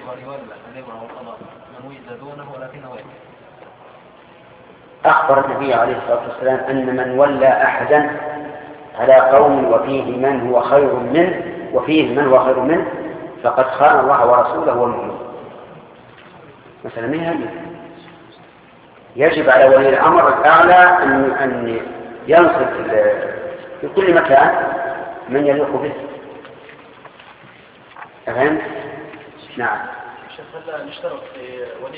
وليولى الأمر والقضاء من وجد دونه ولكنه يكفي. أخبر النبي عليه الصلاة والسلام أن من ولى أحدا على قوم وفيه من هو خير منه فقد خان الله ورسوله والمؤمنين. مثلا من هذه يجب على ولي الأمر الأعلى أن ينصب في كل مكان من يليق به. أفهمت؟ نعم. هل نشترط في ولي